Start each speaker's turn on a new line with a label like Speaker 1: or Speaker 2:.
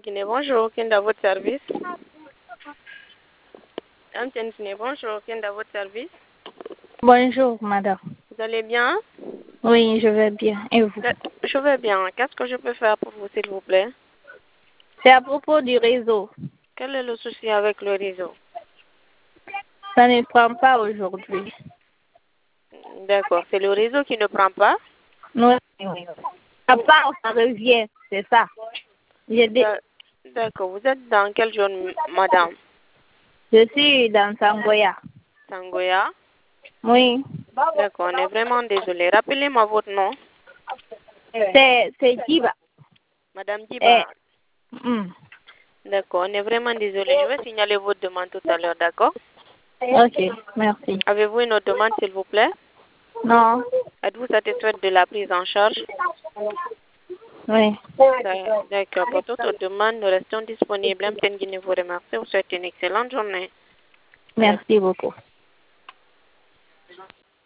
Speaker 1: Guinée, bonjour. Qui est dans votre service? MTN Guinée, bonjour. Qui est dans votre service?
Speaker 2: Bonjour, madame.
Speaker 1: Vous allez bien?
Speaker 2: Oui, je vais bien. Et vous?
Speaker 1: Je vais bien. Qu'est-ce que je peux faire pour vous, s'il vous plaît?
Speaker 2: C'est à propos du réseau.
Speaker 1: Quel est le souci avec le réseau?
Speaker 2: Ça ne prend pas aujourd'hui.
Speaker 1: D'accord. C'est le réseau qui ne prend pas?
Speaker 2: Non, oui. Ça part, ça revient. C'est ça.
Speaker 1: D'accord. Vous êtes dans quelle zone, madame?
Speaker 2: Je suis dans Sangoya.
Speaker 1: Sangoya?
Speaker 2: Oui.
Speaker 1: D'accord. On est vraiment désolé. Rappelez-moi votre nom.
Speaker 2: C'est Jiba.
Speaker 1: Madame Diba.
Speaker 2: D'accord,
Speaker 1: on est vraiment désolé. Je vais signaler votre demande tout à l'heure, d'accord?
Speaker 2: Ok, merci.
Speaker 1: Avez-vous une autre demande, s'il vous plaît?
Speaker 2: Non.
Speaker 1: Êtes-vous satisfaite de la prise en charge?
Speaker 2: Oui.
Speaker 1: D'accord. Pour toute autre demande, nous restons disponibles. MTN Guinée vous remercie. Vous souhaite une excellente journée.
Speaker 2: Merci beaucoup.